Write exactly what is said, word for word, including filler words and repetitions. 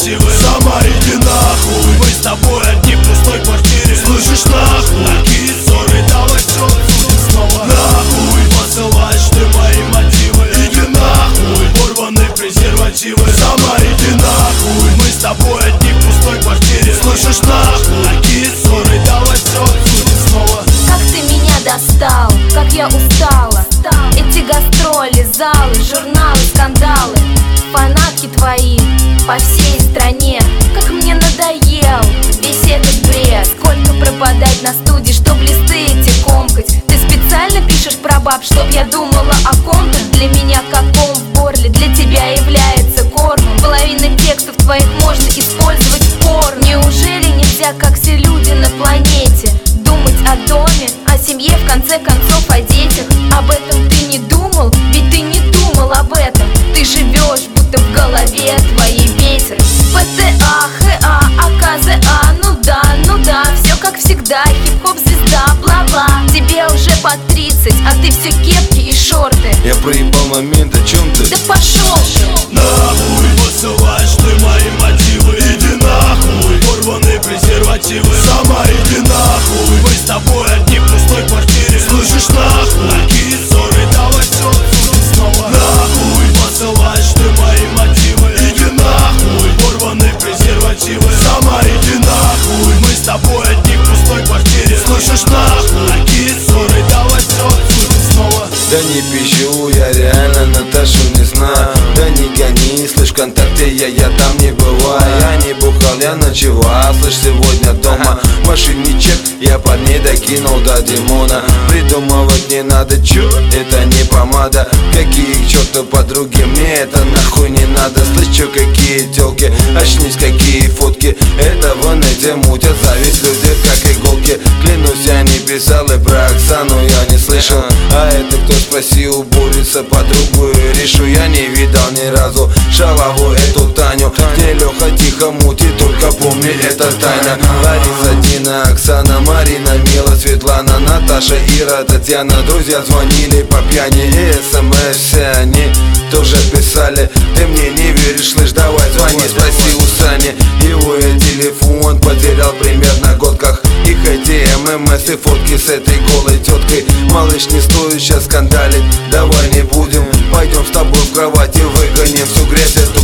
презервативы. Сама иди нахуй, мы с тобой одни в пустой квартире. Слышишь, нахуй, такие ссоры, давай все обсудим снова. Нахуй, посылаешь ты мои мотивы. Иди нахуй, порваны презервативы. Сама иди нахуй, мы с тобой одни в пустой квартире. Слышишь, нахуй, такие ссоры, давай все обсудим снова. Как ты меня достал, как я устала. Эти гастроли, залы, журналы, скандалы, фанатки твои по всей стране. Как мне надоел весь этот бред. Сколько пропадать на студии, чтоб листы эти комкать. Ты специально пишешь про баб, чтоб я думала о ком-то. Для меня как ком в горле, для тебя является кормом. Половина текстов твоих можно использовать в порно. Неужели нельзя, как все люди на планете, думать о доме, о семье, в конце концов о детях? Об этом ты не думал? Ведь ты не думал об этом. Ты живешь, будто в голове твоей ветер. ПТА, ХА, АКЗА, ну да, ну да, все как всегда, хип-хоп звезда, бла-бла. Тебе уже под тридцать, а ты все кепки и шорты. Я проебал момент, о чем ты? Да пошел ты! Нахуй, посылаешь ты мои мотивы. Иди нахуй, порваны презервативы. Сама иди нахуй, мы с тобой одни в пустой квартире. Слышишь, нахуй, такие ссоры, давай все обсудим снова. Нахуй, посылаешь ты мои мотивы. Иди нахуй, порваны презервативы. Сама иди нахуй, мы с тобой одни в пустой квартире. Слышишь, нахуй, такие ссоры, давай все обсудим снова. Да не пищу, я реально Наташу не знаю. Да не гони, слышь, ВКонтакте я, я там не бываю. Я не бухал, я ночевал, слышь, сегодня дома. В машине чек, я под ней докинул до Димона. Придумывать не надо, чё, это не помада. Какие к черту подруги, мне это нахуй не надо. Слышь, чё, какие тёлки, очнись, какие фотки. Это в инете мутят, зависть люди как иголки. Клянусь, я не писал и про Оксану я не слышал. А это кто, спроси у Бориса подругу и решу. Я не видал ни разу шалаву эту Таню, где Леха тихо мутит, только помни, это тайна. Лариса, Дина, Оксана, Марина, Мила, Светлана, Наташа, Ира, Татьяна. Друзья звонили по пьяни и смс все они тоже писали. Ты мне не веришь, слышь, давай звони, спроси у Сани. Его я телефон потерял примерно год как. Их эти ММС и фотки с этой голой теткой. Малыш, не стоит сейчас скандалить, давай не будем. Пойдем с тобой в кровати, выгоним всю грязь эту